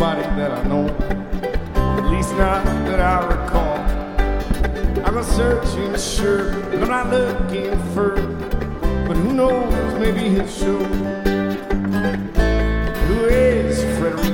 nobody that I know, at least not that I recall. I'm not searching, sure, but I'm not looking for, but who knows, maybe he'll show. Who is Frederick